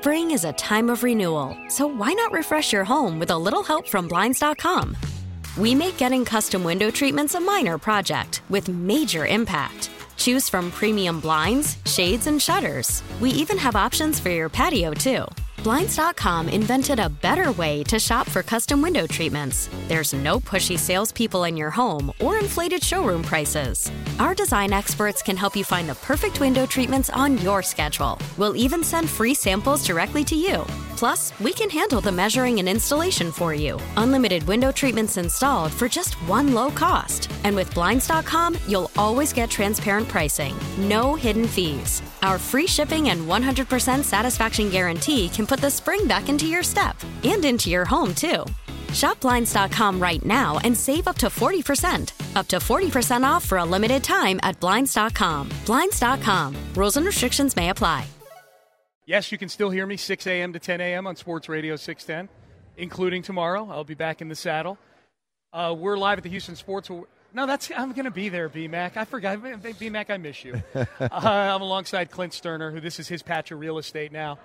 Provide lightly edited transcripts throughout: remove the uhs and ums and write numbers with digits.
Spring is a time of renewal, so why not refresh your home with a little help from Blinds.com? We make getting custom window treatments a minor project with major impact. Choose from premium blinds, shades, and shutters. We even have options for your patio, too. Blinds.com invented a better way to shop for custom window treatments. There's no pushy salespeople in your home or inflated showroom prices. Our design experts can help you find the perfect window treatments on your schedule. We'll even send free samples directly to you. Plus, we can handle the measuring and installation for you. Unlimited window treatments installed for just one low cost. And with Blinds.com, you'll always get transparent pricing. No hidden fees. Our free shipping and 100% satisfaction guarantee can put the spring back into your step and into your home, too. Shop Blinds.com right now and save up to 40%. Up to 40% off for a limited time at Blinds.com. Blinds.com. Rules and restrictions may apply. Yes, you can still hear me 6 a.m. to 10 a.m. on Sports Radio 610, including tomorrow. I'll be back in the saddle. We're live at the Houston Sports. No, I'm going to be there, B-Mac. I forgot. B-Mac, I miss you. I'm alongside Clint Sterner, who this is his patch of real estate now.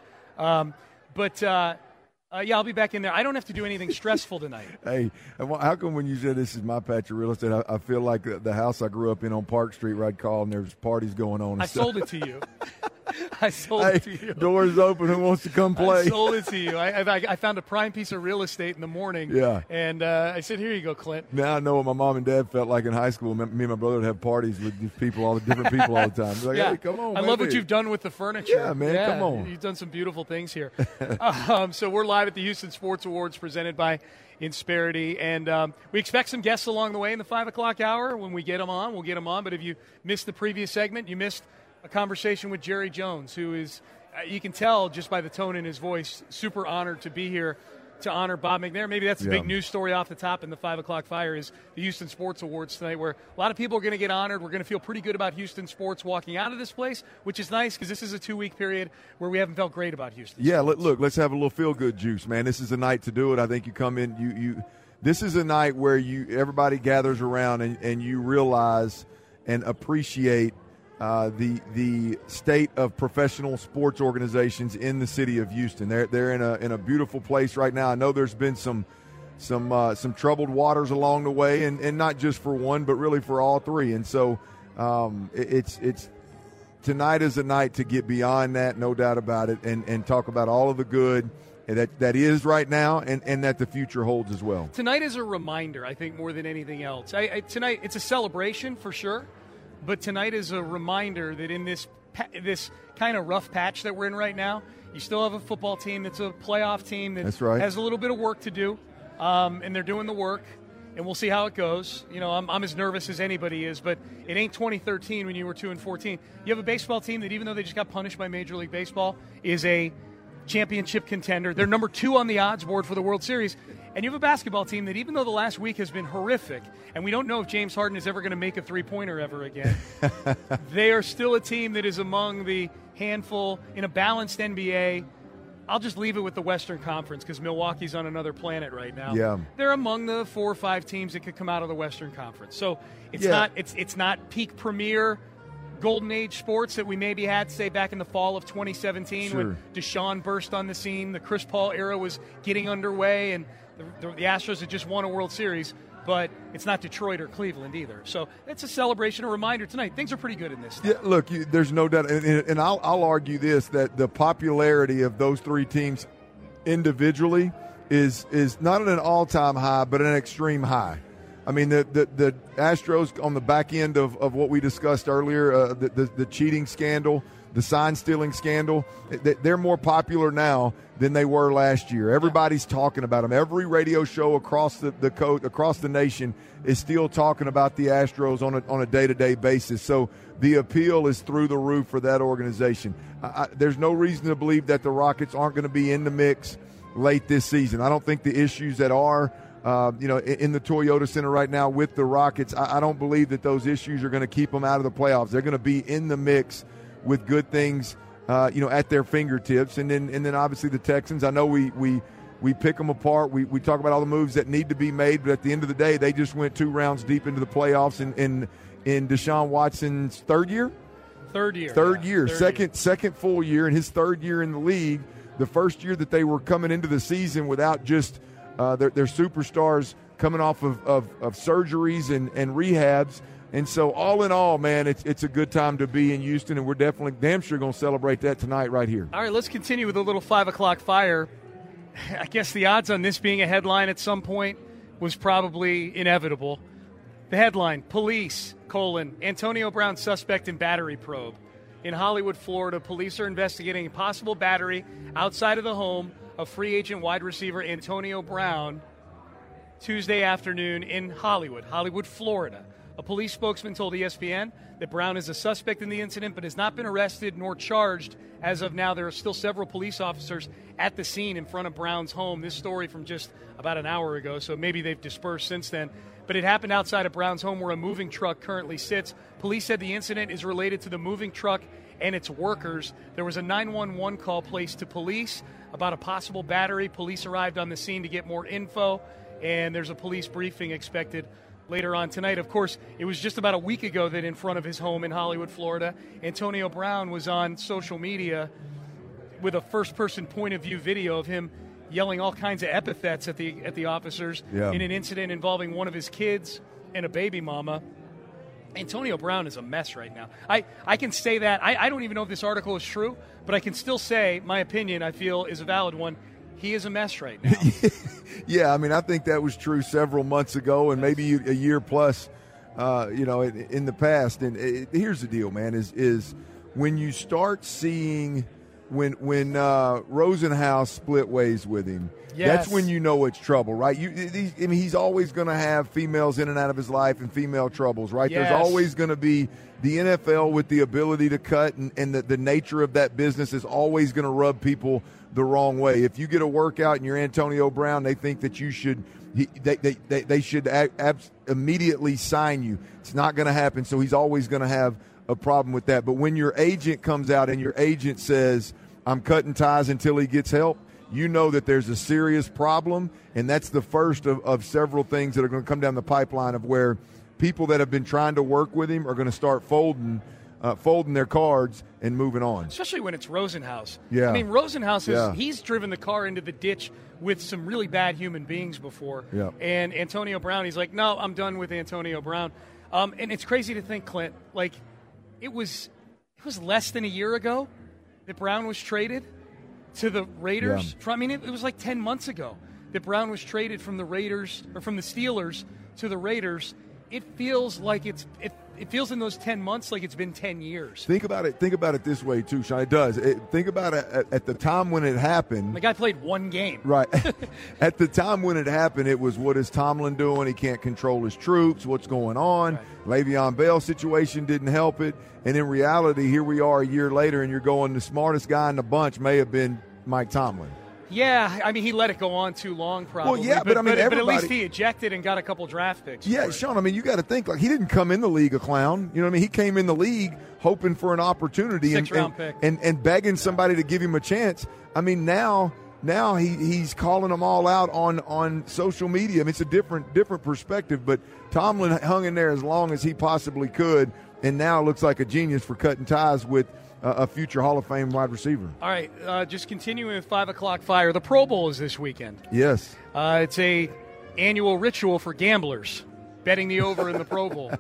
Yeah, I'll be back in there. I don't have to do anything stressful tonight. Hey, how come when you said this is my patch of real estate, I feel like the house I grew up in on Park Street where I'd call and there's parties going on. I sold it to you. I sold it to you. Doors open. Who wants to come play? I sold it to you. I found a prime piece of real estate in the morning. Yeah. And I said, here you go, Clint. Now I know what my mom and dad felt like in high school. Me and my brother would have parties with these people, all the different people all the time. Like, yeah. Hey, come on, I love what you've done with the furniture. Yeah, man, come on. You've done some beautiful things here. So we're live at the Houston Sports Awards presented by Insperity. And we expect some guests along the way in the 5 o'clock hour. When we get them on, we'll get them on. But if you missed the previous segment, you missed a conversation with Jerry Jones, who is, you can tell just by the tone in his voice, super honored to be here to honor Bob McNair. Maybe that's the big news story off the top in the 5 o'clock fire is the Houston Sports Awards tonight, where a lot of people are going to get honored. We're going to feel pretty good about Houston sports walking out of this place, which is nice because this is a 2-week period where we haven't felt great about Houston. Yeah, sports. Look, let's have a little feel-good juice, man. This is a night to do it. I think you come in, this is a night where everybody gathers around and you realize and appreciate the state of professional sports organizations in the city of Houston. They're in a beautiful place right now. I know there's been some troubled waters along the way, and not just for one, but really for all three. And so it's tonight is a night to get beyond that, no doubt about it, and talk about all of the good that is right now and that the future holds as well. Tonight is a reminder, I think, more than anything else. Tonight it's a celebration for sure. But tonight is a reminder that in this kind of rough patch that we're in right now, you still have a football team that's a playoff team that has a little bit of work to do, and they're doing the work, and we'll see how it goes. You know, I'm as nervous as anybody is, but it ain't 2013 when you were 2-14. You have a baseball team that, even though they just got punished by Major League Baseball, is a championship contender. They're number 2 on the odds board for the World Series. And you have a basketball team that, even though the last week has been horrific, and we don't know if James Harden is ever going to make a three-pointer ever again, they are still a team that is among the handful in a balanced NBA. I'll just leave it with the Western Conference because Milwaukee's on another planet right now. Yeah. They're among the 4 or 5 teams that could come out of the Western Conference. So it's not peak premier golden age sports that we maybe had, say, back in the fall of 2017 when Deshaun burst on the scene. The Chris Paul era was getting underway, and the Astros had just won a World Series, but it's not Detroit or Cleveland either. So it's a celebration, a reminder tonight. Things are pretty good in this. Yeah, look, there's no doubt, and I'll argue this, that the popularity of those 3 teams individually is not at an all-time high, but an extreme high. I mean, the Astros on the back end of what we discussed earlier, the cheating scandal, the sign-stealing scandal, they're more popular now than they were last year. Everybody's talking about them. Every radio show across the nation is still talking about the Astros on a day-to-day basis. So the appeal is through the roof for that organization. There's no reason to believe that the Rockets aren't going to be in the mix late this season. I don't think the issues that are in the Toyota Center right now with the Rockets, I don't believe that those issues are going to keep them out of the playoffs. They're going to be in the mix with good things, at their fingertips. And then obviously the Texans, I know we pick them apart. We talk about all the moves that need to be made, but at the end of the day, they just went 2 rounds deep into the playoffs in Deshaun Watson's third year. Second Second full year, in his third year in the league. the first year that they were coming into the season without just their superstars coming off of surgeries and rehabs. And so all in all, man, it's a good time to be in Houston, and we're definitely damn sure going to celebrate that tonight right here. All right, let's continue with a little 5 o'clock fire. I guess the odds on this being a headline at some point was probably inevitable. The headline, Police, Antonio Brown suspect in battery probe. In Hollywood, Florida, police are investigating a possible battery outside of the home of free agent wide receiver Antonio Brown Tuesday afternoon in Hollywood, Florida. A police spokesman told ESPN that Brown is a suspect in the incident but has not been arrested nor charged as of now. There are still several police officers at the scene in front of Brown's home. This story from just about an hour ago, so maybe they've dispersed since then. But it happened outside of Brown's home where a moving truck currently sits. Police said the incident is related to the moving truck and its workers. There was a 911 call placed to police about a possible battery. Police arrived on the scene to get more info, and there's a police briefing expected later on tonight. Of course, it was just about a week ago that in front of his home in Hollywood, Florida, Antonio Brown was on social media with a first-person point-of-view video of him yelling all kinds of epithets at the officers in an incident involving one of his kids and a baby mama. Antonio Brown is a mess right now. I can say that. I don't even know if this article is true, but I can still say my opinion, I feel, is a valid one. He is a mess right now. Yeah, I mean, I think that was true several months ago and maybe a year plus, in the past. And here's the deal, man, is when you start seeing when Rosenhaus split ways with him, that's when you know it's trouble, right? He's always going to have females in and out of his life and female troubles, right? Yes. There's always going to be the NFL with the ability to cut, and the nature of that business is always going to rub people the wrong way. If you get a workout and you're Antonio Brown, they think that you should they should immediately sign you. It's not going to happen, so he's always going to have a problem with that. But when your agent comes out and your agent says, I'm cutting ties until he gets help, you know that there's a serious problem, and that's the first of several things that are going to come down the pipeline of where people that have been trying to work with him are going to start folding their cards and moving on. Especially when it's Rosenhaus. Yeah. I mean, Rosenhaus, he's driven the car into the ditch with some really bad human beings before. Yeah. And Antonio Brown, he's like, no, I'm done with Antonio Brown. And it's crazy to think, Clint, like it was less than a year ago that Brown was traded to the Raiders. Yeah. It was like 10 months ago that Brown was traded from the Raiders or from the Steelers to the Raiders. It feels like it feels in those 10 months like it's been 10 years. Think about it this way, too, Sean. It does. Think about it at the time when it happened. The guy played one game. Right. At the time when it happened, it was, what is Tomlin doing? He can't control his troops. What's going on? Right. Le'Veon Bell situation didn't help it. And in reality, here we are a year later, and you're going, the smartest guy in the bunch may have been Mike Tomlin. Yeah, I mean, he let it go on too long, probably. Well, yeah, but at least he ejected and got a couple draft picks. Yeah, Sean, I mean, you got to think, like, he didn't come in the league a clown. You know what I mean? He came in the league hoping for an opportunity Six-round pick. And begging somebody to give him a chance. I mean, now he's calling them all out on social media. I mean, it's a different perspective, but Tomlin hung in there as long as he possibly could, and now looks like a genius for cutting ties with a future Hall of Fame wide receiver. All right, just continuing with 5 o'clock fire. The Pro Bowl is this weekend. Yes. It's a annual ritual for gamblers, betting the over in the Pro Bowl.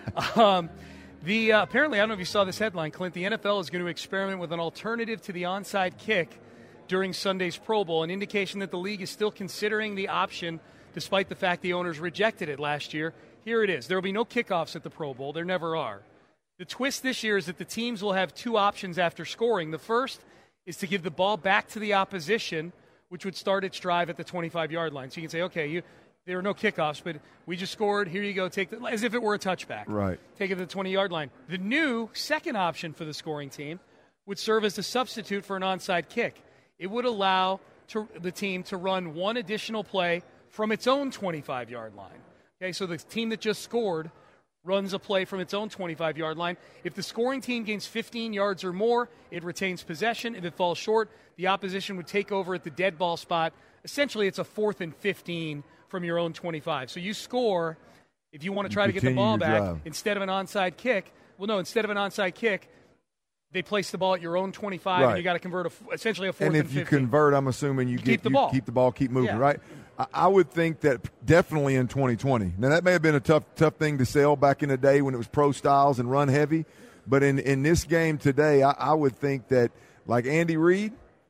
Apparently, I don't know if you saw this headline, Clint, the NFL is going to experiment with an alternative to the onside kick during Sunday's Pro Bowl, an indication that the league is still considering the option despite the fact the owners rejected it last year. Here it is. There will be no kickoffs at the Pro Bowl. There never are. The twist this year is that the teams will have two options after scoring. The first is to give the ball back to the opposition, which would start its drive at the 25-yard line. So you can say, okay, there are no kickoffs, but we just scored. Here you go. As if it were a touchback. Right. Take it to the 20-yard line. The new second option for the scoring team would serve as a substitute for an onside kick. It would allow the team to run one additional play from its own 25-yard line. Okay, so the team that just scored runs a play from its own 25-yard line. If the scoring team gains 15 yards or more, it retains possession. If it falls short, the opposition would take over at the dead ball spot. Essentially, it's a 4th and 15 from your own 25. So you score if you want to try to get the ball back instead of an onside kick. Well, no, instead of an onside kick, they place the ball at your own 25, and you got to convert essentially a 4th and 50. And if you convert, I'm assuming you keep the ball, keep moving, right? I would think that definitely in 2020. Now, that may have been a tough thing to sell back in the day when it was pro styles and run heavy. But in this game today, I would think that, like Andy Reid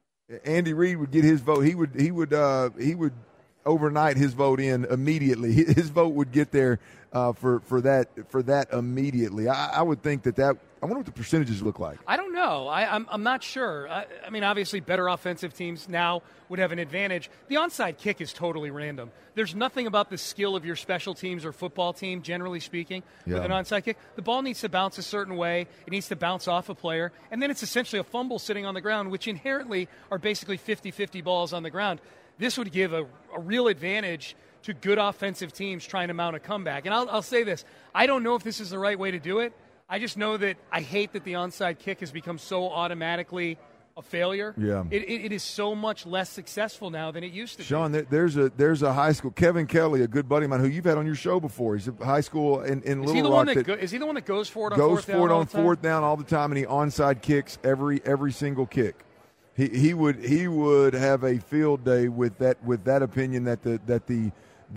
would get his vote. He would overnight his vote in immediately. His vote would get there for that immediately. I would think that. I wonder what the percentages look like. I don't know. I'm not sure. I mean, obviously, better offensive teams now would have an advantage. The onside kick is totally random. There's nothing about the skill of your special teams or football team, generally speaking, with an onside kick. The ball needs to bounce a certain way. It needs to bounce off a player. And then it's essentially a fumble sitting on the ground, which inherently are basically 50-50 balls on the ground. This would give a real advantage to good offensive teams trying to mount a comeback. And I'll say this. I don't know if this is the right way to do it. I just know that I hate that the onside kick has become so automatically a failure. Yeah. It is so much less successful now than it used to be. Sean, there's a high school, Kevin Kelly, a good buddy of mine who you've had on your show before. He's a high school in Little Rock. Is he the one that goes for it on fourth down? Goes for it on fourth down all the time, and he onside kicks every single kick. He would have a field day with that opinion that the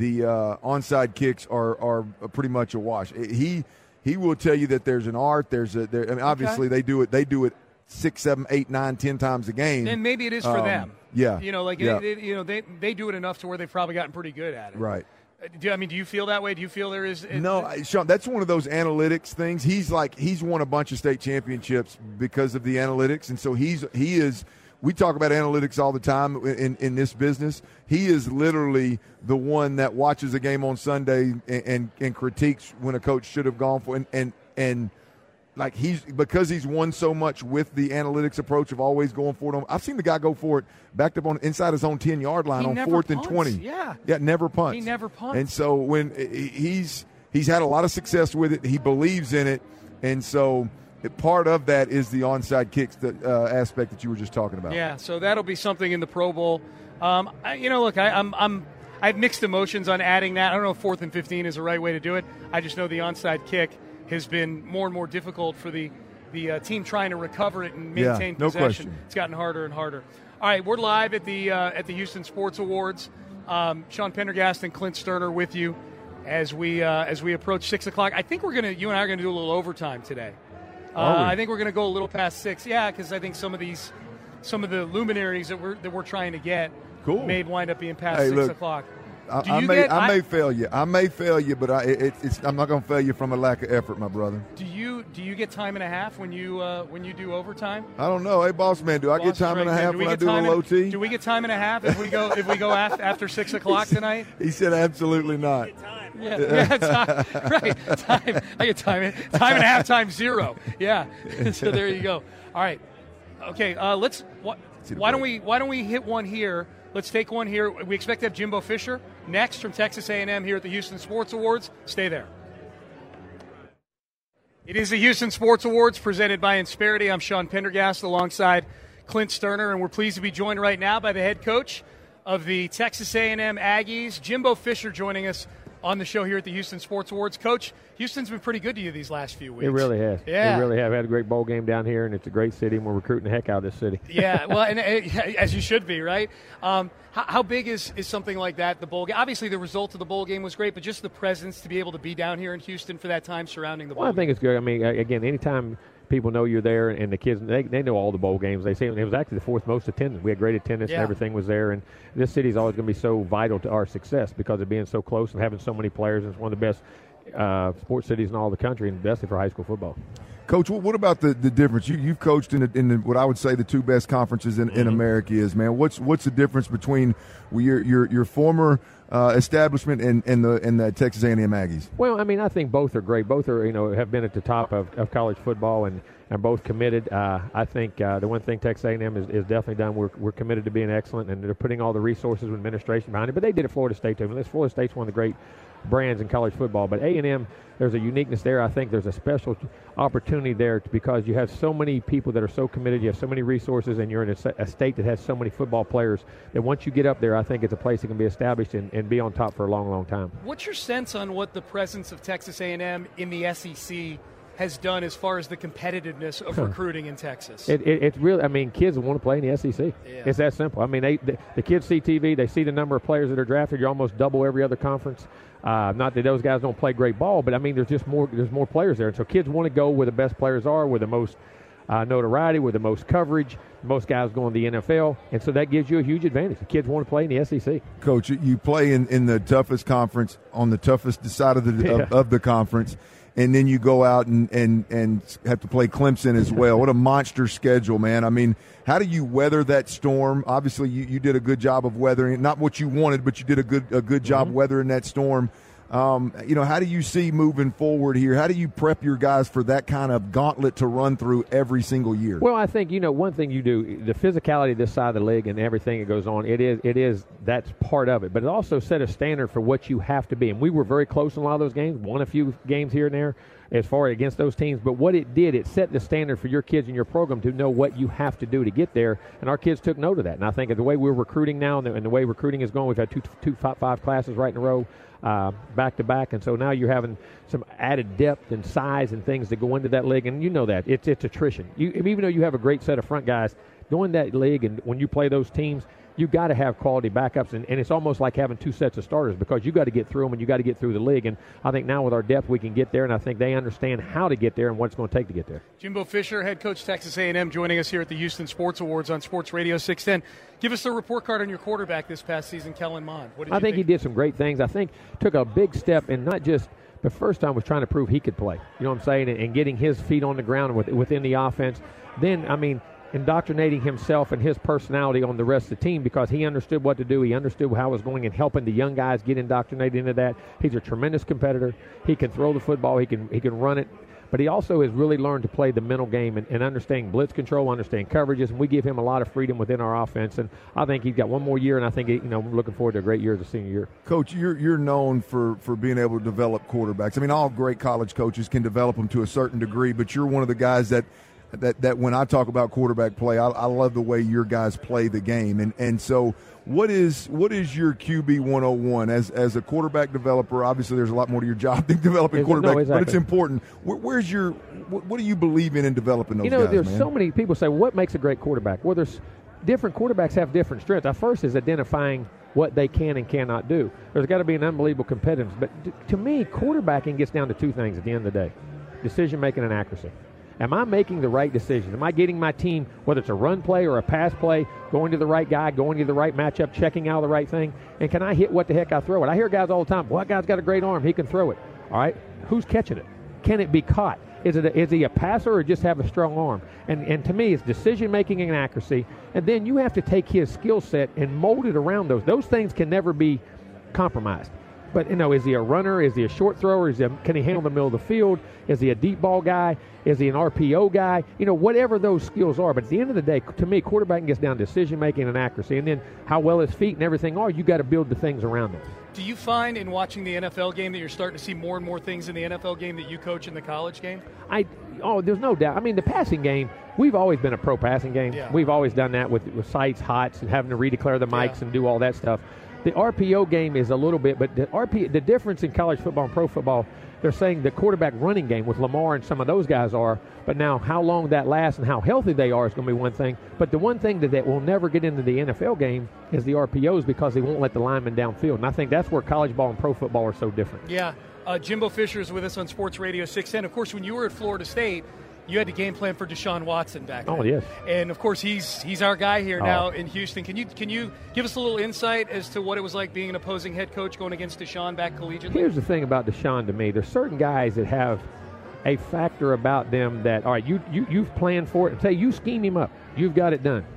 onside kicks are pretty much a wash. He will tell you that there's an art. Obviously they do it 6, 7, 8, 9, 10 times a game. And maybe it is for them. Yeah. They do it enough to where they've probably gotten pretty good at it. Right. Do you feel that way? Do you feel there is? No, Sean, that's one of those analytics things. He's won a bunch of state championships because of the analytics, and so he is. We talk about analytics all the time in this business. He is literally the one that watches a game on Sunday and critiques when a coach should have gone for it. And like because he's won so much with the analytics approach of always going for it. I've seen the guy go for it backed up on inside his own 10-yard line on 4th and 20. Yeah, never punts. He never punts. And so when he's had a lot of success with it, he believes in it, and so. Part of that is the onside kicks aspect that you were just talking about. Yeah, so that'll be something in the Pro Bowl. I have mixed emotions on adding that. I don't know if 4th and 15 is the right way to do it. I just know the onside kick has been more and more difficult for the team trying to recover it and maintain possession. Question. It's gotten harder and harder. All right, we're live at the Houston Sports Awards. Sean Pendergast and Clint Sterner with you as we approach 6 o'clock. I think you and I are going to do a little overtime today. I think we're going to go a little past 6. Yeah, because I think some of the luminaries that we're trying to get may wind up being past 6 o'clock. I may fail you. I may fail you, but I'm not going to fail you from a lack of effort, my brother. Do you get time and a half when you do overtime? I don't know. Hey, boss man, do I get time and a half when I do a low T? Do we get time and a half if we go after 6 o'clock tonight? He said absolutely not. Yeah, time. Right. Time. I get time and a half times 0. Yeah. So there you go. All right. Okay. Why don't we hit one here? Let's take one here. We expect to have Jimbo Fisher next from Texas A&M here at the Houston Sports Awards. Stay there. It is the Houston Sports Awards presented by Insperity. I'm Sean Pendergast alongside Clint Sterner, and we're pleased to be joined right now by the head coach of the Texas A&M Aggies, Jimbo Fisher, joining us on the show here at the Houston Sports Awards. Coach, Houston's been pretty good to you these last few weeks. It really has. Yeah. We really have had a great bowl game down here, and it's a great city, and we're recruiting the heck out of this city. Yeah, well, and as you should be, right? How big is something like that, the bowl game? Obviously, the result of the bowl game was great, but just the presence to be able to be down here in Houston for that time surrounding the bowl game. I think it's good. I mean, again, anytime people know you're there, and the kids, they know all the bowl games. They say it was actually the 4th most attendance. We had great attendance, and everything was there. And this city is always going to be so vital to our success because of being so close and having so many players. It's one of the best sports cities in all the country, and especially for high school football. Coach, what about the difference? You've coached in what I would say the 2 best conferences in America is, man. What's the difference between your former establishment and the Texas A&M Aggies? Well, I mean, I think both are great. Both are have been at the top of college football and both committed. I think the one thing Texas A&M is definitely done. We're committed to being excellent, and they're putting all the resources and administration behind it. But they did at Florida State too. Florida State's one of the great brands in college football, but A&M, there's a uniqueness there. I think there's a special opportunity there because you have so many people that are so committed, you have so many resources, and you're in a state that has so many football players that once you get up there, I think it's a place that can be established and be on top for a long, long time. What's your sense on what the presence of Texas A&M in the SEC has done as far as the competitiveness of recruiting in Texas. It's really, I mean, kids want to play in the SEC. Yeah. It's that simple. I mean, the kids see TV, they see the number of players that are drafted. You're almost double every other conference. Not that those guys don't play great ball, but I mean, there's more players there. And so kids want to go where the best players are, where the most notoriety, where the most coverage, most guys going to the NFL. And so that gives you a huge advantage. The kids want to play in the SEC. Coach, you play in the toughest conference, on the toughest side of the conference. And then you go out and have to play Clemson as well. What a monster schedule, man. I mean, how do you weather that storm? Obviously, you did a good job of weathering it. Not what you wanted, but you did a good job weathering that storm. How do you see moving forward here? How do you prep your guys for that kind of gauntlet to run through every single year? Well, I think, one thing you do, the physicality of this side of the league and everything that goes on, that's part of it. But it also set a standard for what you have to be. And we were very close in a lot of those games, won a few games here and there as far against those teams. But what it did, it set the standard for your kids and your program to know what you have to do to get there. And our kids took note of that. And I think the way we're recruiting now and the way recruiting is going, we've had two five classes right in a row. Back to back, and so now you're having some added depth and size and things that go into that league, and you know that it's attrition. Even though you have a great set of front guys, going that league, and when you play those teams, you got to have quality backups, and it's almost like having two sets of starters because you got to get through them and you got to get through the league. And I think now with our depth, we can get there, and I think they understand how to get there and what it's going to take to get there. Jimbo Fisher, head coach Texas A&M, joining us here at the Houston Sports Awards on Sports Radio 610. Give us the report card on your quarterback this past season, Kellen Mond. I think he did some great things. I think took a big step, and not just the first time was trying to prove he could play. You know what I'm saying? And getting his feet on the ground within the offense. Then, I mean, indoctrinating himself and his personality on the rest of the team because he understood what to do. He understood how it was going and helping the young guys get indoctrinated into that. He's a tremendous competitor. He can throw the football. He can run it. But he also has really learned to play the mental game and understand blitz control, understand coverages, and we give him a lot of freedom within our offense. And I think he's got one more year, and I think we're looking forward to a great year as a senior year. Coach, you're known for being able to develop quarterbacks. I mean, all great college coaches can develop them to a certain degree, but you're one of the guys that when I talk about quarterback play, I love the way your guys play the game. And so what is your QB 101 as a quarterback developer? Obviously, there's a lot more to your job than developing quarterbacks, exactly. But it's important. What do you believe in developing those guys, there's man? So many people say, what makes a great quarterback? Well, there's different quarterbacks have different strengths. Our first is identifying what they can and cannot do. There's got to be an unbelievable competitiveness. But to me, quarterbacking gets down to two things at the end of the day: decision-making and accuracy. Am I making the right decision? Am I getting my team, whether it's a run play or a pass play, going to the right guy, going to the right matchup, checking out the right thing? And can I hit what the heck I throw it? I hear guys all the time, well, that guy's got a great arm. He can throw it. All right, who's catching it? Can it be caught? Is he a passer or just have a strong arm? And to me, it's decision-making and accuracy. And then you have to take his skill set and mold it around those. Those things can never be compromised. But, is he a runner? Is he a short thrower? Can he handle the middle of the field? Is he a deep ball guy? Is he an RPO guy? Whatever those skills are. But at the end of the day, to me, quarterbacking gets down to decision-making and accuracy. And then how well his feet and everything are, you got to build the things around them. Do you find in watching the NFL game that you're starting to see more and more things in the NFL game that you coach in the college game? There's no doubt. I mean, the passing game, we've always been a pro passing game. Yeah. We've always done that with sights, hots, and having to redeclare the mics and do all that stuff. The RPO game is a little bit, but the difference in college football and pro football, they're saying the quarterback running game with Lamar and some of those guys are, but now how long that lasts and how healthy they are is going to be one thing. But the one thing that will never get into the NFL game is the RPOs because they won't let the linemen downfield. And I think that's where college ball and pro football are so different. Yeah. Jimbo Fisher is with us on Sports Radio 610. Of course, when you were at Florida State, you had to game plan for Deshaun Watson back then. Oh, yes. And, of course, he's our guy here now in Houston. Can you give us a little insight as to what it was like being an opposing head coach going against Deshaun back collegiately? Here's the thing about Deshaun to me. There's certain guys that have a factor about them that, all right, you've planned for it. And say you scheme him up. You've got it done.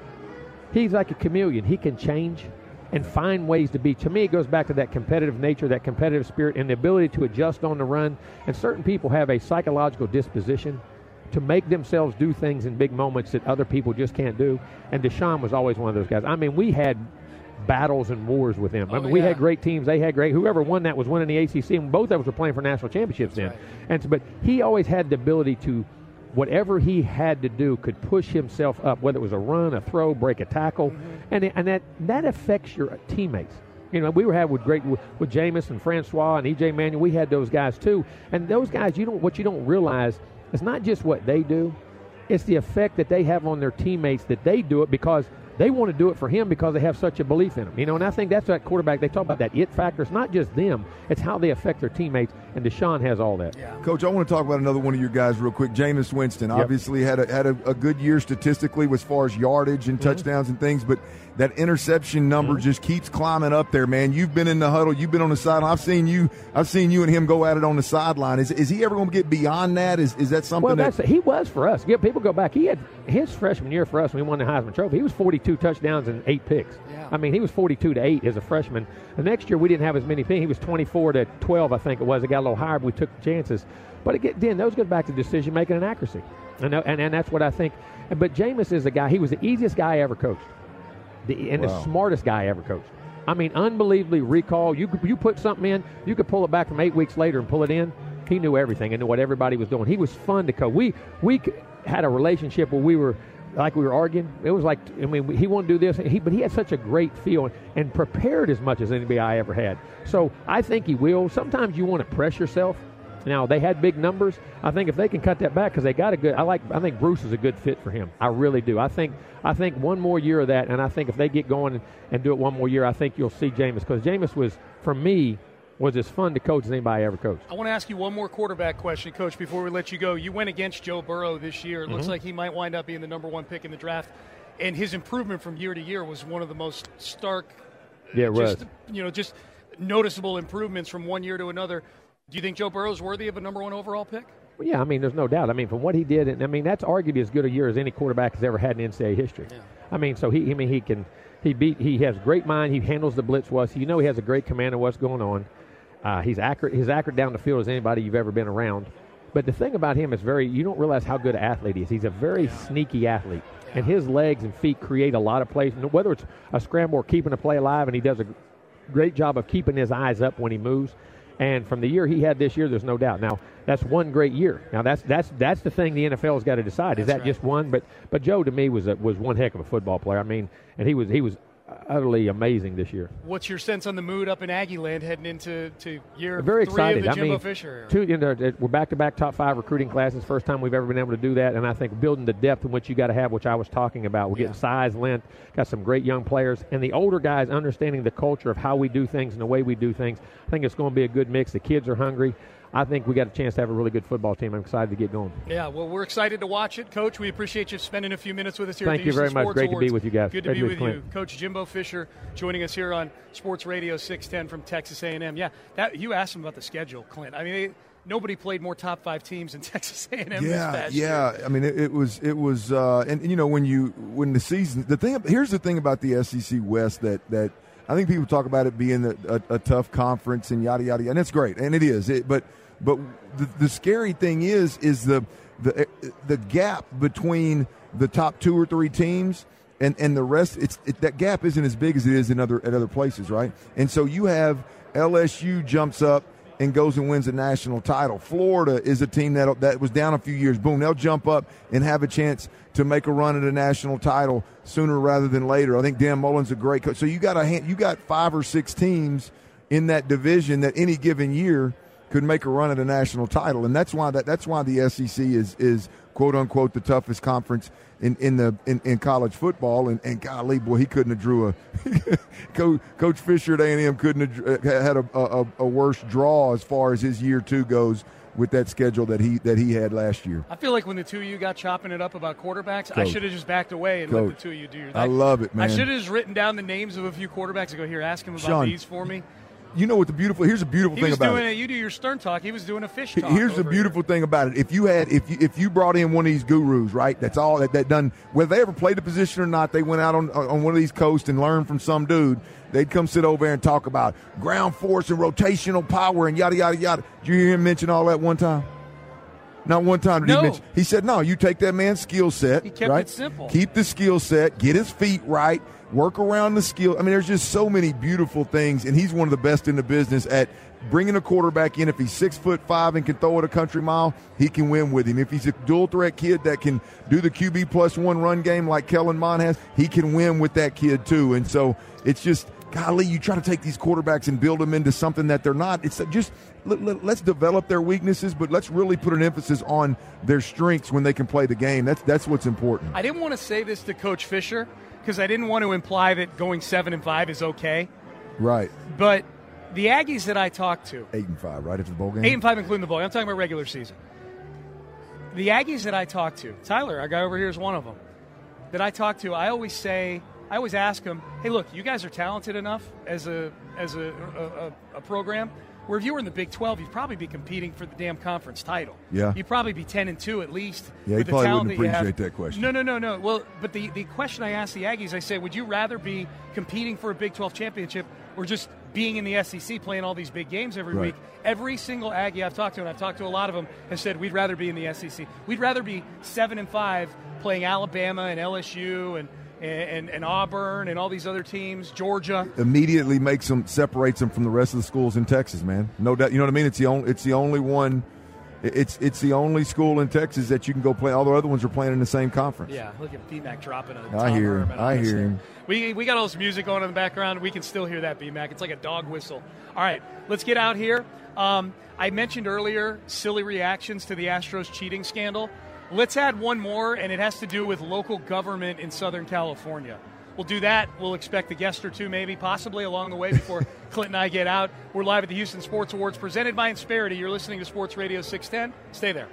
He's like a chameleon. He can change and find ways to be. To me, it goes back to that competitive nature, that competitive spirit, and the ability to adjust on the run. And certain people have a psychological disposition to make themselves do things in big moments that other people just can't do. And Deshaun was always one of those guys. I mean, we had battles and wars with him. We had great teams. They had great. Whoever won that was winning the ACC, and both of us were playing for national championships then. Right. But he always had the ability to, whatever he had to do, could push himself up, whether it was a run, a throw, break a tackle, and that affects your teammates. You know, we were having with Jameis and Francois and E.J. Manuel. We had those guys too, and those guys, what you don't realize is not just what they do; it's the effect that they have on their teammates. That they do it because they want to do it for him because they have such a belief in him. You know, and I think that's that quarterback. They talk about that it factor. It's not just them; it's how they affect their teammates. And Deshaun has all that. Yeah. Coach, I want to talk about another one of your guys real quick. Jameis Winston obviously had a good year statistically as far as yardage and touchdowns and things, but that interception number just keeps climbing up there, man. You've been in the huddle. You've been on the sideline. I've seen you and him go at it on the sideline. Is he ever going to get beyond that? Is that something he was for us. Yeah, people go back. He had his freshman year for us when we won the Heisman Trophy. He was 42 touchdowns and 8 picks. Yeah. I mean, he was 42-8 as a freshman. The next year we didn't have as many picks. He was 24-12, I think it was. It got a little higher, but we took chances. But again, those go back to decision making and accuracy. And that's what I think. But Jameis is a guy. He was the easiest guy I ever coached. The smartest guy I ever coached. I mean, unbelievably recall. You put something in, you could pull it back from 8 weeks later and pull it in. He knew everything and knew what everybody was doing. He was fun to coach. We had a relationship where we were arguing. It was like, I mean, he wanted to do this, but he had such a great feel and prepared as much as anybody I ever had. So I think he will. Sometimes you want to press yourself. Now, they had big numbers. I think if they can cut that back because they got a good – I think Bruce is a good fit for him. I really do. I think one more year of that, and I think if they get going and do it one more year, I think you'll see Jameis. Because Jameis was, for me, was as fun to coach as anybody ever coached. I want to ask you one more quarterback question, Coach, before we let you go. You went against Joe Burrow this year. It looks like he might wind up being the number one pick in the draft. And his improvement from year to year was one of the most stark – yeah, it was. Just noticeable improvements from one year to another. Do you think Joe Burrow is worthy of a number one overall pick? Well, yeah, I mean, there's no doubt. I mean, from what he did, and I mean, that's arguably as good a year as any quarterback has ever had in NCAA history. Yeah. I mean, so he has great mind. He handles the blitz well. So you know he has a great command of what's going on. He's accurate. He's accurate down the field as anybody you've ever been around. But the thing about him is you don't realize how good an athlete he is. He's a very sneaky athlete. Yeah. And his legs and feet create a lot of plays. Whether it's a scramble or keeping a play alive, and he does a great job of keeping his eyes up when he moves. And from the year he had this year, there's no doubt. Now, that's one great year. Now, that's the thing the NFL's got to decide. Is that just one? But Joe, to me, was one heck of a football player. I mean, and he was utterly amazing this year. What's your sense on the mood up in Aggie Land heading into year very 3 excited. of the Jimbo Fisher era? We're back-to-back top 5 recruiting classes. First time we've ever been able to do that. And I think building the depth in which you got to have, which I was talking about. We're getting size, length, got some great young players. And the older guys understanding the culture of how we do things and the way we do things. I think it's going to be a good mix. The kids are hungry. I think we got a chance to have a really good football team. I'm excited to get going. Yeah, well, we're excited to watch it. Coach, we appreciate you spending a few minutes with us here Thank at the you very Sports much. Great Awards. to be with you guys. Good to be with you. Coach Jimbo Fisher joining us here on Sports Radio 610 from Texas A&M. Yeah, you asked him about the schedule, Clint. I mean, nobody played more top 5 teams in Texas A&M this past year. Yeah. I mean, it was, and you know, when the season, here's the thing about the SEC West that I think people talk about it being a tough conference and yada yada, and it's great, and it is. But the scary thing is the gap between the top 2 or 3 teams and the rest. That gap isn't as big as it is at other places, right? And so you have LSU jumps up and goes and wins a national title. Florida is a team that was down a few years. Boom, they'll jump up and have a chance to make a run at a national title sooner rather than later. I think Dan Mullen's a great coach. So you got 5 or 6 teams in that division that any given year could make a run at a national title, and that's why the SEC is quote unquote the toughest conference in college football. And golly, boy, he couldn't have drew Coach Fisher at A&M couldn't have had a worse draw as far as his year 2 goes with that schedule that he had last year. I feel like when the two of you got chopping it up about quarterbacks, Coach, I should have just backed away and let the two of you do your thing. I love it, man. I should have just written down the names of a few quarterbacks and go, here, ask him about these for me. You know what here's a beautiful thing about it. You do your Stern talk. He was doing a fish talk. Here's the beautiful thing about it. If you brought in one of these gurus, right? That's all that done. Whether they ever played the position or not, they went out on one of these coasts and learned from some dude. They'd come sit over there and talk about ground force and rotational power and yada yada yada. Did you hear him mention all that one time? Not one time did he mention. He said, "No, you take that man's skill set. He kept it simple. Keep the skill set. Get his feet right." Work around the skill. I mean, there's just so many beautiful things, and he's one of the best in the business at bringing a quarterback in. If he's 6'5" and can throw it a country mile, he can win with him. If he's a dual threat kid that can do the QB+1 run game like Kellen Mond has, he can win with that kid too. And so it's just golly, you try to take these quarterbacks and build them into something that they're not. It's just let's develop their weaknesses, but let's really put an emphasis on their strengths when they can play the game. That's what's important. I didn't want to say this to Coach Fisher because I didn't want to imply that going 7-5 is okay. Right. But the Aggies that I talked to, 8-5, right after the bowl game. 8-5 including the bowl. I'm talking about regular season. The Aggies that I talked to, Tyler, our guy over here is one of them. That I talk to, I always ask them, hey, look, you guys are talented enough as a program where if you were in the Big 12, you'd probably be competing for the damn conference title. Yeah. You'd probably be 10-2 at least. Yeah, he probably wouldn't appreciate that question. No. Well, but the question I asked the Aggies, I said, would you rather be competing for a Big 12 championship or just being in the SEC playing all these big games every week? Every single Aggie I've talked to, and I've talked to a lot of them, has said we'd rather be in the SEC. We'd rather be 7-5 playing Alabama and LSU and Auburn and all these other teams, Georgia. Immediately separates them from the rest of the schools in Texas, man. No doubt. You know what I mean? It's the only one. It's the only school in Texas that you can go play. All the other ones are playing in the same conference. Yeah, look at B-Mac dropping a I hear him. We got all this music going in the background. We can still hear that, B-Mac. It's like a dog whistle. All right, let's get out here. I mentioned earlier silly reactions to the Astros cheating scandal. Let's add one more, and it has to do with local government in Southern California. We'll do that. We'll expect a guest or two maybe, possibly along the way before Clint and I get out. We're live at the Houston Sports Awards presented by Insperity. You're listening to Sports Radio 610. Stay there.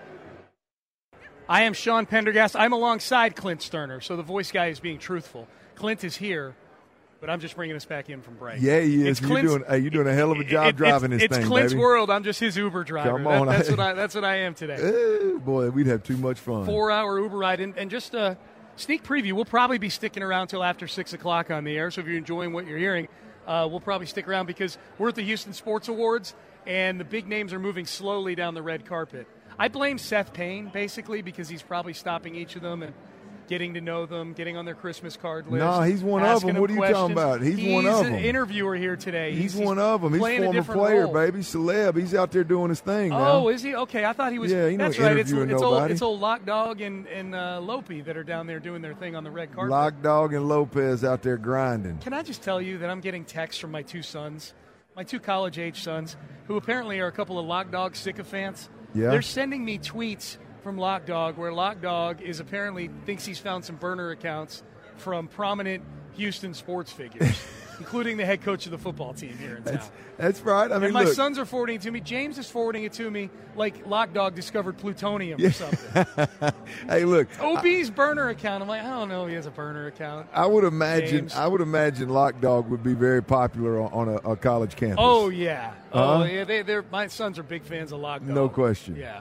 I am Sean Pendergast. I'm alongside Clint Sterner, so the voice guy is being truthful. Clint is here, but I'm just bringing us back in from break. Yeah, he is. You're doing a hell of a job driving this thing, It's Clint's baby. world. I'm just his Uber driver. Come on. That's what I am today. Oh, boy, we'd have too much fun. 4-hour Uber ride. And just a sneak preview, we'll probably be sticking around till after 6 o'clock on the air, so if you're enjoying what you're hearing, we'll probably stick around because we're at the Houston Sports Awards, and the big names are moving slowly down the red carpet. I blame Seth Payne, basically, because he's probably stopping each of them and getting to know them, getting on their Christmas card list. No, he's one of them. What are you talking about? He's one of them. He's an interviewer here today. He's one of them. He's a former player, role. baby. Celeb. He's out there doing his thing now. Oh, is he? Okay, I thought he was. Yeah, that's right. It's nobody. old Lock Dog and Lopey that are down there doing their thing on the red carpet. Lock Dog and Lopez out there grinding. Can I just tell you that I'm getting texts from my two sons, my two college-age sons, who apparently are a couple of Lock Dog sycophants. Yeah. They're sending me tweets from Lock Dog, where Lock Dog is apparently thinks he's found some burner accounts from prominent Houston sports figures, including the head coach of the football team here in town. That's right. I mean, and my sons are forwarding it to me. James is forwarding it to me like Lock Dog discovered plutonium or something. Hey, look. OB's burner account. I'm like, I don't know if he has a burner account. I would imagine Lock Dog would be very popular on a college campus. Oh, yeah. Oh, yeah. My sons are big fans of Lock Dog. No question. Yeah.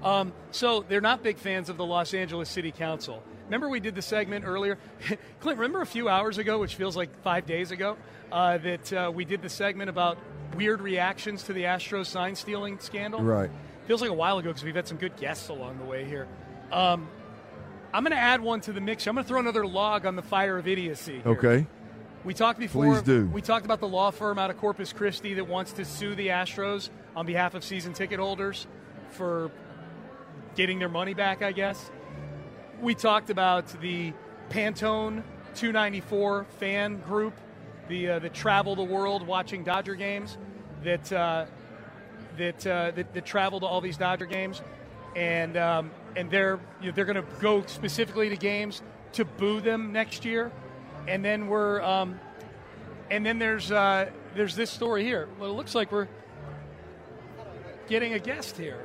So they're not big fans of the Los Angeles City Council. Remember we did the segment earlier? Clint, remember a few hours ago, which feels like 5 days ago, that we did the segment about weird reactions to the Astros sign stealing scandal? Right. Feels like a while ago because we've had some good guests along the way here. I'm going to add one to the mix. I'm going to throw another log on the fire of idiocy here. Okay. We talked before. Please do. We talked about the law firm out of Corpus Christi that wants to sue the Astros on behalf of season ticket holders for getting their money back, I guess. We talked about the Pantone 294 fan group, that travel the world watching Dodger games, that travel to all these Dodger games, and they're going to go specifically to games to boo them next year, and then there's this story here. Well, it looks like we're getting a guest here.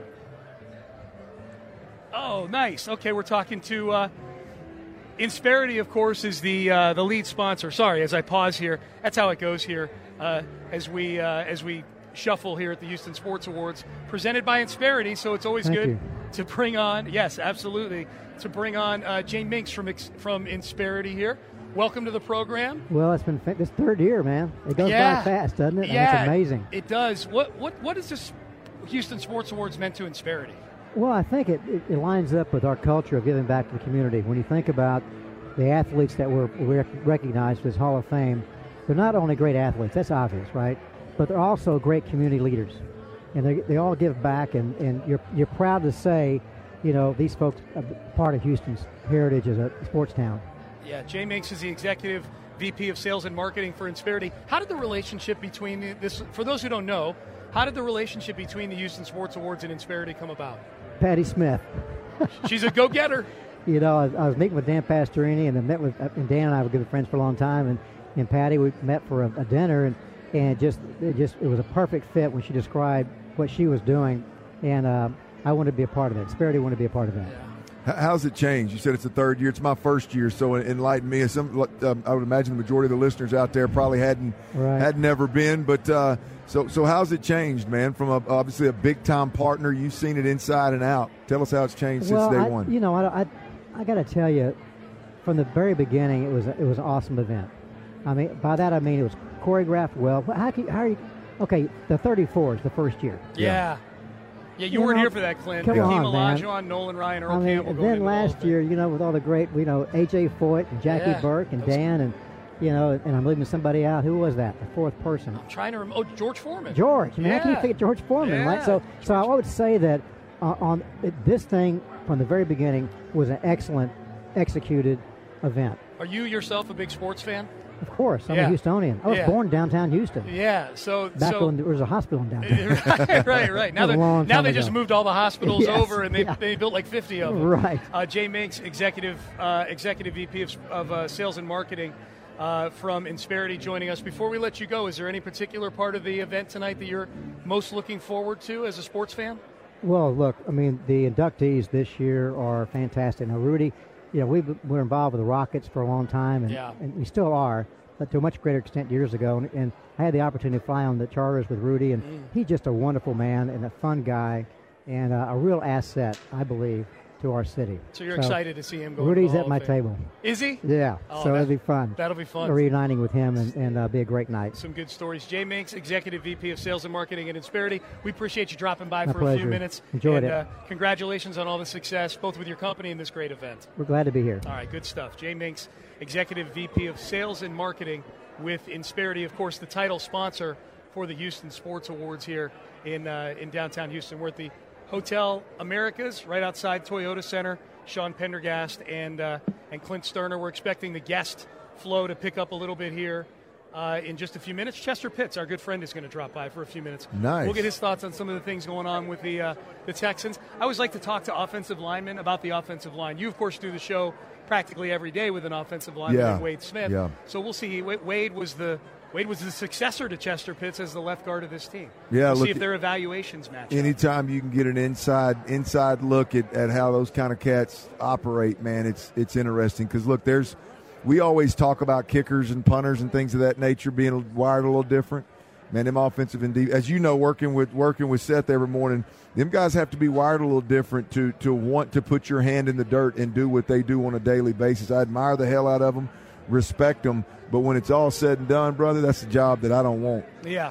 Oh, nice. Okay, we're talking to Insperity, of course, is the lead sponsor. Sorry, as I pause here, that's how it goes here as we shuffle here at the Houston Sports Awards, presented by Insperity. So it's always good to bring on, yes, absolutely, to bring on Jane Minks from Insperity here. Welcome to the program. Well, it's been this third year, man. It goes by fast, doesn't it? Yeah, it's amazing. It does. What is this Houston Sports Awards meant to Insperity? Well, I think it lines up with our culture of giving back to the community. When you think about the athletes that were recognized as Hall of Fame, they're not only great athletes, that's obvious, right? But they're also great community leaders. And they all give back, and you're proud to say, these folks are part of Houston's heritage as a sports town. Yeah, Jay Minks is the executive VP of Sales and Marketing for Insperity. How did the relationship between this, for those who don't know, how did the relationship between the Houston Sports Awards and Insperity come about? Patty Smith. She's a go-getter. You know, I was meeting with Dan Pastorini, and and Dan and I were good friends for a long time, and Patty, we met for a dinner, and it was a perfect fit when she described what she was doing, and I wanted to be a part of it. Insperity wanted to be a part of that. Yeah. How's it changed? You said it's the third year. It's my first year, so enlighten me. I would imagine the majority of the listeners out there probably hadn't never been, but so how's it changed, man? From obviously a big-time partner, you've seen it inside and out. Tell us how it's changed since day one. You know, I got to tell you, from the very beginning, it was an awesome event. I mean, by that I mean it was choreographed well. How are you? Okay, the 34 is the first year. Yeah, you weren't here for that, Clint. Come Hakeem on, Olajuwon, Nolan Ryan, Earl I mean, Campbell. and then last year, you know, with all the great, you know, A.J. Foyt and Jackie Burke and Dan and, you know, and I'm leaving somebody out. Who was that? The fourth person. I'm trying to remember. Oh, George Foreman. George. Man, how can you forget George Foreman, right? So I would say that on this thing from the very beginning was an excellent executed event. Are you yourself a big sports fan? Of course, I'm a Houstonian. I was born downtown Houston. Yeah, back when there was a hospital in downtown. right. Now they just moved all the hospitals over, and they built like 50 of them. Right. Jay Minks, executive VP of Sales and Marketing from Insperity, joining us. Before we let you go, is there any particular part of the event tonight that you're most looking forward to as a sports fan? Well, look, I mean, the inductees this year are fantastic. Now, Rudy, you know, we're involved with the Rockets for a long time, and we still are, but to a much greater extent years ago. And I had the opportunity to fly on the charters with Rudy, and he's just a wonderful man and a fun guy and a real asset, I believe, to our city. So you're excited to see him go. Rudy's to the at my table. Is he? Yeah. So it'll be fun. That'll be fun. Reuniting with him and be a great night. Some good stories. Jay Minks, Executive VP of Sales and Marketing at Insperity. We appreciate you dropping by for a few minutes. Enjoyed it. Congratulations on all the success, both with your company and this great event. We're glad to be here. All right, good stuff. Jay Minks, Executive VP of Sales and Marketing with Insperity, of course, the title sponsor for the Houston Sports Awards here in downtown Houston. We're at the Hotel Americas, right outside Toyota Center. Sean Pendergast and Clint Sterner. We're expecting the guest flow to pick up a little bit here in just a few minutes. Chester Pitts, our good friend, is going to drop by for a few minutes. Nice. We'll get his thoughts on some of the things going on with the Texans. I always like to talk to offensive linemen about the offensive line. You, of course, do the show practically every day with an offensive lineman, Wade Smith. Yeah. So we'll see. Wade was the successor to Chester Pitts as the left guard of this team. Yeah, we'll see if their evaluations match. Anytime you can get an inside look at how those kind of cats operate, man, it's interesting. Because look, we always talk about kickers and punters and things of that nature being wired a little different. Man, them offensive and as you know, working with Seth every morning, them guys have to be wired a little different to want to put your hand in the dirt and do what they do on a daily basis. I admire the hell out of them, respect them. But when it's all said and done, brother, that's a job that I don't want. Yeah.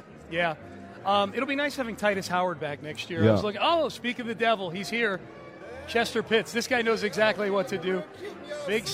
It'll be nice having Titus Howard back next year. Yeah. I was like, speak of the devil, he's here. Chester Pitts. This guy knows exactly what to do. Big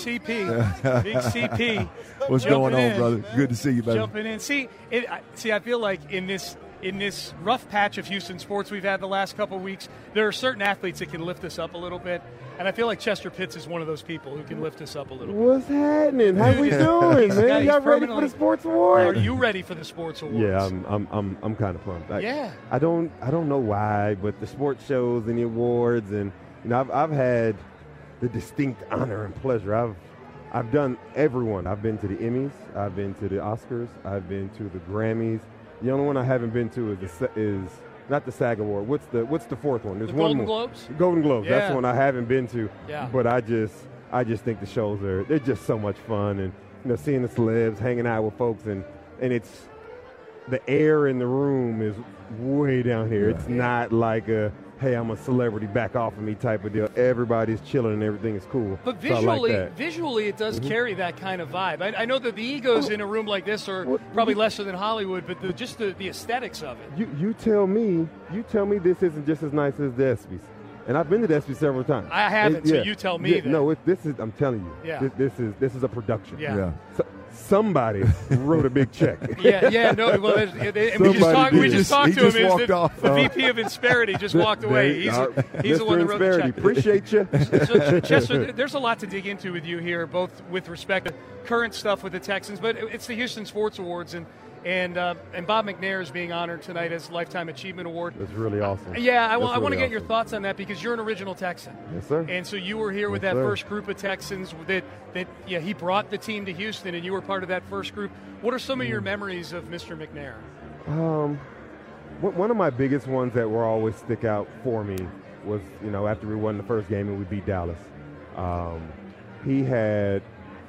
CP. What's going on, brother? Good to see you, baby. Jumping in. See, I feel like in this rough patch of Houston sports we've had the last couple of weeks, there are certain athletes that can lift us up a little bit. And I feel like Chester Pitts is one of those people who can lift us up a little bit. What's happening? How we doing, man? Y'all ready for the Sports Awards? Are you ready for the Sports Awards? Yeah, I'm kind of pumped. I don't know why, but the sports shows and the awards, and I've had the distinct honor and pleasure. I've done everyone. I've been to the Emmys. I've been to the Oscars. I've been to the Grammys. The only one I haven't been to is not the SAG Award. What's the fourth one? There's the one Golden more. Globes? Golden Globes. Yeah. That's the one I haven't been to. Yeah. But I just think the shows they're just so much fun, and seeing the celebs, hanging out with folks, and it's the air in the room is way down here. It's not like a hey, I'm a celebrity, back off of me type of deal. Everybody's chilling and everything is cool. But visually, it does carry that kind of vibe. I know that the egos in a room like this are probably lesser than Hollywood, but the aesthetics of it. You tell me this isn't just as nice as the ESPYs. And I've been to the ESPYs several times. I haven't, so you tell me that. No, this is. I'm telling you. Yeah. This is a production. Yeah. somebody wrote a big check. No. Well, we just talked to him. The VP of Insperity just walked away. He's the one that wrote the check. Appreciate you. So, Chester, there's a lot to dig into with you here, both with respect to current stuff with the Texans, but it's the Houston Sports Awards, and Bob McNair is being honored tonight as Lifetime Achievement Award. That's really awesome. I want to get your thoughts on that because you're an original Texan. Yes, sir. And so you were here with that first group of Texans that he brought the team to Houston, and you were part of that first group. What are some of your memories of Mr. McNair? One of my biggest ones that will always stick out for me was, after we won the first game and we beat Dallas. He had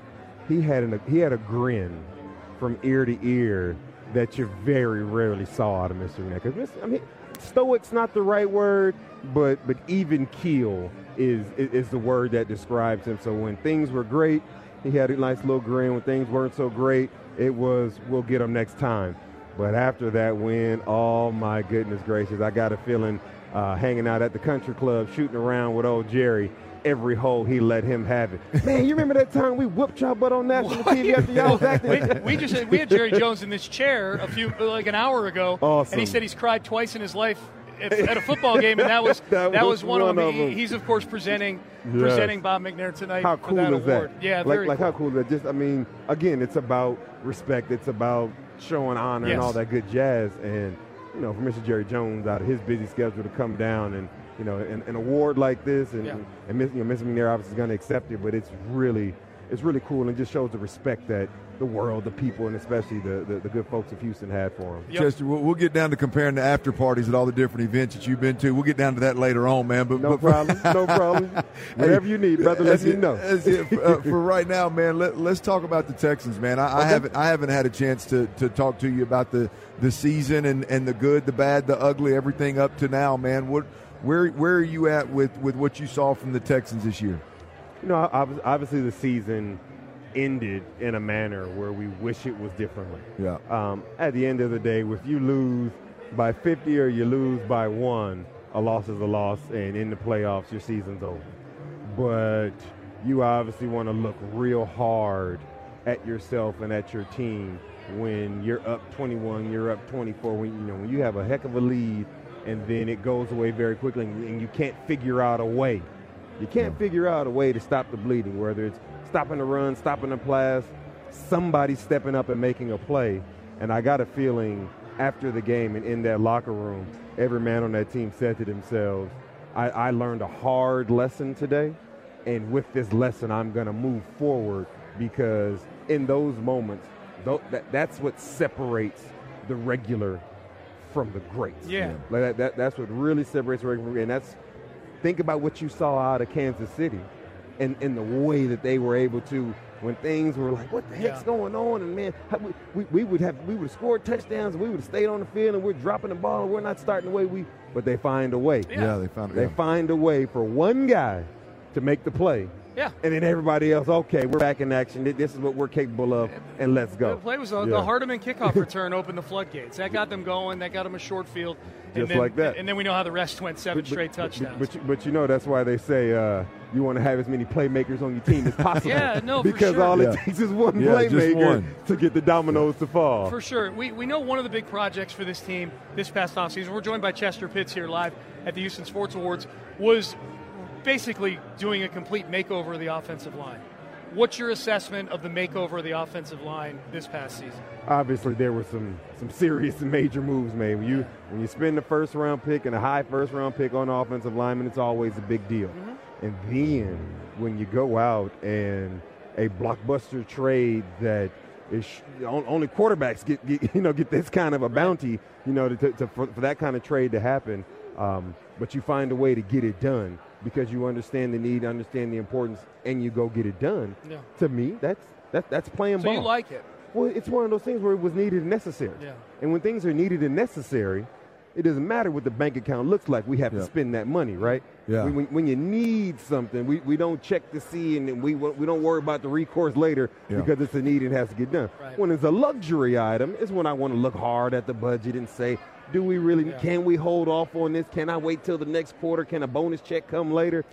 a grin from ear to ear that you very rarely saw out of Mr. McNair. Stoic's not the right word, but even keel is the word that describes him. So when things were great, he had a nice little grin. When things weren't so great, it was, we'll get them next time. But after that win, oh my goodness gracious, I got a feeling hanging out at the country club, shooting around with old Jerry, every hole he let him have it. Man, you remember that time we whooped y'all butt on national TV after y'all was acting? We had Jerry Jones in this chair an hour ago, awesome. And he said he's cried twice in his life at a football game, and that was one of them. He's of course presenting Bob McNair tonight. How cool for that is award. that? Yeah, very cool. How cool is that? Again, it's about respect. It's about showing honor and all that good jazz. And for Mr. Jerry Jones out of his busy schedule to come down and an award like this, and Mr. McNair obviously is going to accept it, but it's really cool and just shows the respect that the world, the people, and especially the good folks of Houston had for him. Yep. Chester, we'll get down to comparing the after parties at all the different events that you've been to. We'll get down to that later on, man. But no problem. Whatever you need, brother, let me know. For right now, man, let's talk about the Texans, man. I haven't had a chance to talk to you about the season and the good, the bad, the ugly, everything up to now, man. Where are you at with what you saw from the Texans this year? Obviously the season ended in a manner where we wish it was differently. Yeah. At the end of the day, if you lose by 50 or you lose by 1, a loss is a loss, and in the playoffs, your season's over. But you obviously want to look real hard at yourself and at your team when you're up 21, you're up 24, when you have a heck of a lead, and then it goes away very quickly, and you can't figure out a way. You can't figure out a way to stop the bleeding, whether it's stopping the run, stopping the pass, somebody stepping up and making a play. And I got a feeling after the game and in that locker room, every man on that team said to themselves, I learned a hard lesson today, and with this lesson, I'm going to move forward, because in those moments, that's what separates the regular from the greats. Yeah. That's what really separates the regular from the greats. And think about what you saw out of Kansas City and the way that they were able to, when things were like, what the heck's going on? And man, we would have scored touchdowns, and we would have stayed on the field, and we're dropping the ball, and we're not starting the way but they find a way. Yeah, they find a way for one guy to make the play. Yeah. And then everybody else, okay, we're back in action. This is what we're capable of, and let's go. The play was the Hardeman kickoff return opened the floodgates. That got them going. That got them a short field. Like that. And then we know how the rest went, straight touchdowns. But that's why they say you want to have as many playmakers on your team as possible. Because all it takes is one playmaker to get the dominoes to fall. For sure. We know one of the big projects for this team this past offseason, we're joined by Chester Pitts here live at the Houston Sports Awards, was basically doing a complete makeover of the offensive line. What's your assessment of the makeover of the offensive line this past season? Obviously, there were some serious and major moves made. When you spend the first-round pick and a high first-round pick on offensive lineman, it's always a big deal. Mm-hmm. And then when you go out and a blockbuster trade that is only quarterbacks get this kind of a bounty, for that kind of trade to happen, but you find a way to get it done, because you understand the need, understand the importance, and you go get it done. Yeah. To me, that's playing ball. So you like it? Well, it's one of those things where it was needed and necessary. Yeah. And when things are needed and necessary, it doesn't matter what the bank account looks like. We have to spend that money, right? Yeah. When you need something, we don't check to see, and we don't worry about the recourse later because it's a need and has to get done. Right. When it's a luxury item, it's when I want to look hard at the budget and say, do we really? Yeah. Can we hold off on this? Can I wait till the next quarter? Can a bonus check come later?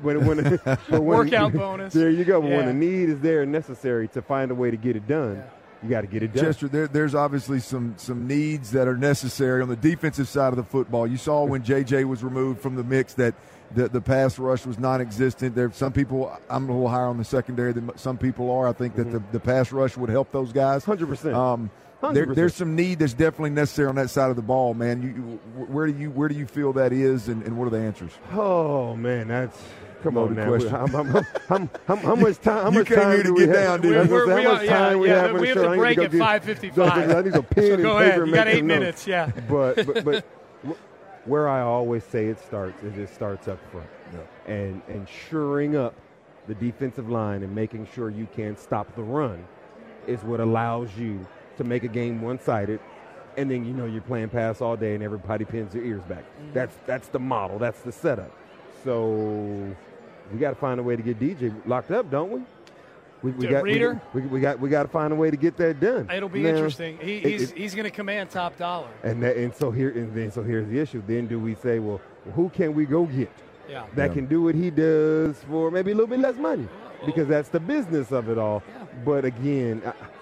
Workout bonus. There you go. But when the need is there and necessary to find a way to get it done, you got to get it done. Chester, there's obviously some needs that are necessary on the defensive side of the football. You saw when J.J. was removed from the mix that the pass rush was non-existent. There, some people, I'm a little higher on the secondary than some people are. I think that the pass rush would help those guys. 100%. There's some need that's definitely necessary on that side of the ball, man. Where do you feel that is, and what are the answers? Oh man, that's come on now. Question. How much time? You came here to get down, dude. We have to break at 5:55. I need a pen and go paper. ahead. You got 8 minutes. Yeah. But where I always say it starts up front, and shoring up the defensive line and making sure you can stop the run is what allows you to make a game one-sided, and then you're playing pass all day and everybody pins their ears back. That's the model. That's the setup. So we got to find a way to get DJ locked up, don't we? We got to find a way to get that done. It'll be interesting. He's going to command top dollar. And so here's the issue. Then do we say, well, who can we go get that can do what he does for maybe a little bit less money? Because that's the business of it all. Yeah. But again,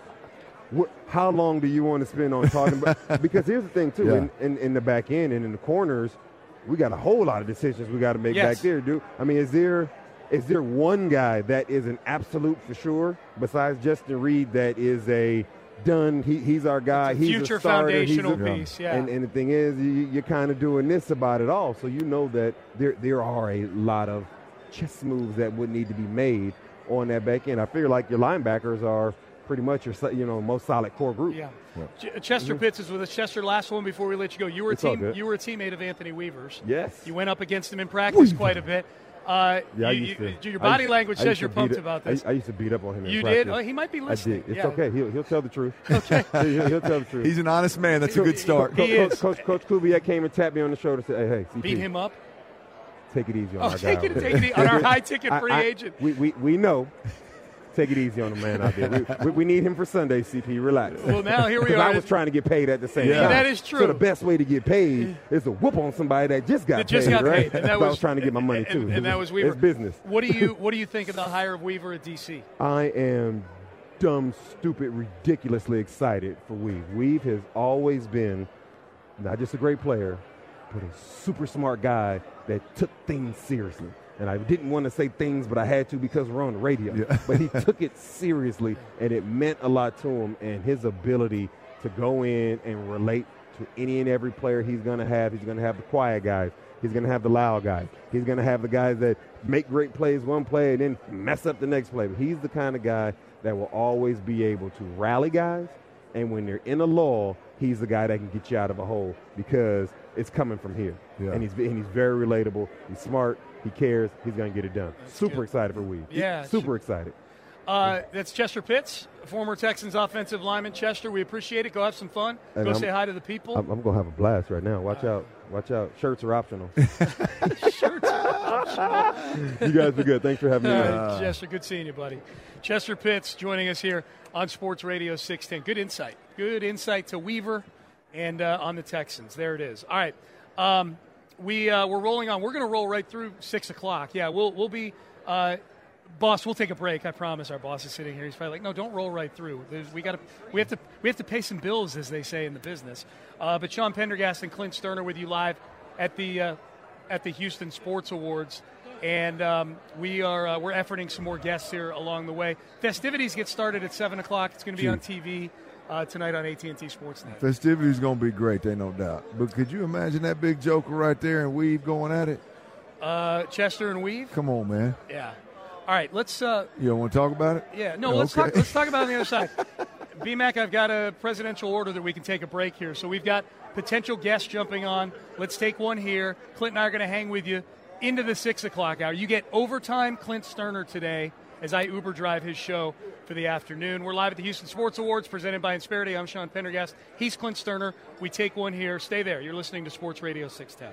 how long do you want to spend on talking about? Because here's the thing too, in the back end and in the corners, we got a whole lot of decisions we got to make back there, dude. I mean, is there one guy that is an absolute for sure besides Justin Reed that is a done? He's our guy. He's future a starter. Foundational piece. Yeah. And the thing is, you're kind of doing this about it all, so you know that there are a lot of chess moves that would need to be made on that back end. I feel like your linebackers are pretty much your most solid core group. Yeah. Chester Pitts is with us. Chester, last one before we let you go. You were a teammate of Anthony Weaver's. Yes. You went up against him in practice quite a bit. Your body language says you're pumped about this. I used to beat up on him. You in practice. did? Oh, he might be listening. I did. It's okay. He'll tell the truth. Okay. he'll tell the truth. He's an honest man. That's a good start. Coach Kubiak came and tapped me on the shoulder and said, "Hey, CP, beat him up. Take it easy on our guy. Take it easy on our high-ticket free agent. We know." Take it easy on the man out there. We need him for Sunday, CP. Relax. Well, now here we are. I was trying to get paid at the same time. That is true. So the best way to get paid is to whoop on somebody that just got paid. Right? And I was trying to get my money too. And that was Weaver. It's business. What do you think of the hire of Weaver at DC? I am dumb, stupid, ridiculously excited for Weave. Weave has always been not just a great player, but a super smart guy that took things seriously. And I didn't want to say things, but I had to because we're on the radio. Yeah. But he took it seriously, and it meant a lot to him. And his ability to go in and relate to any and every player he's going to have. He's going to have the quiet guys. He's going to have the loud guys. He's going to have the guys that make great plays one play and then mess up the next play. But he's the kind of guy that will always be able to rally guys. And when they're in a lull, he's the guy that can get you out of a hole because it's coming from here. Yeah. And he's very relatable. He's smart. He cares. He's going to get it done. Super excited for Weave. Yeah. Super excited. That's Chester Pitts, former Texans offensive lineman. Chester, we appreciate it. Go have some fun. Go say hi to the people. I'm going to have a blast right now. Watch out. Watch out. Shirts are optional. Shirts are optional. You guys are good. Thanks for having me on. Chester, good seeing you, buddy. Chester Pitts joining us here on Sports Radio 610. Good insight. Good insight to Weaver and on the Texans. There it is. All right. We're rolling on. We're going to roll right through 6 o'clock. Yeah, we'll be boss. We'll take a break. I promise. Our boss is sitting here. He's probably like, no, don't roll right through. We have to pay some bills, as they say in the business. But Sean Pendergast and Clint Sterner with you live at the Houston Sports Awards, and we're efforting some more guests here along the way. Festivities get started at 7 o'clock. It's going to be on TV. Tonight on AT&T Sportsnet. Festivities going to be great, there no doubt. But could you imagine that big joker right there and Weave going at it? Chester and Weave? Come on, man. Yeah. All right, let's you don't want to talk about it? Yeah. No, let's talk about it on the other side. BMAC, I've got a presidential order that we can take a break here. So we've got potential guests jumping on. Let's take one here. Clint and I are going to hang with you into the 6 o'clock hour. You get overtime Clint Sterner today as I Uber drive his show for the afternoon. We're live at the Houston Sports Awards presented by Insperity. I'm Sean Pendergast. He's Clint Sterner. We take one here. Stay there. You're listening to Sports Radio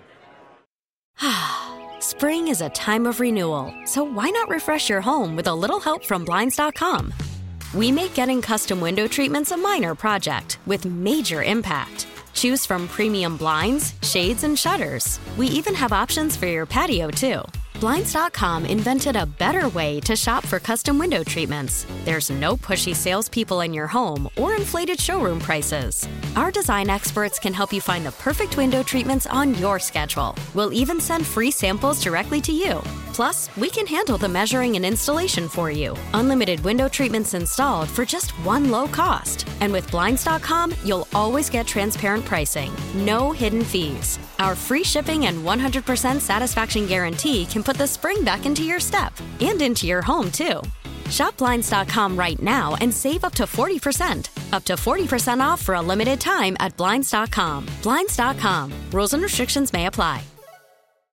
610. Spring is a time of renewal, so why not refresh your home with a little help from Blinds.com? We make getting custom window treatments a minor project with major impact. Choose from premium blinds, shades, and shutters. We even have options for your patio, too. Blinds.com invented a better way to shop for custom window treatments. There's no pushy salespeople in your home or inflated showroom prices. Our design experts can help you find the perfect window treatments on your schedule. We'll even send free samples directly to you. Plus, we can handle the measuring and installation for you. Unlimited window treatments installed for just one low cost. And with Blinds.com, you'll always get transparent pricing. No hidden fees. Our free shipping and 100% satisfaction guarantee can put the spring back into your step and into your home, too. Shop Blinds.com right now and save up to 40%. Up to 40% off for a limited time at Blinds.com. Blinds.com. Rules and restrictions may apply.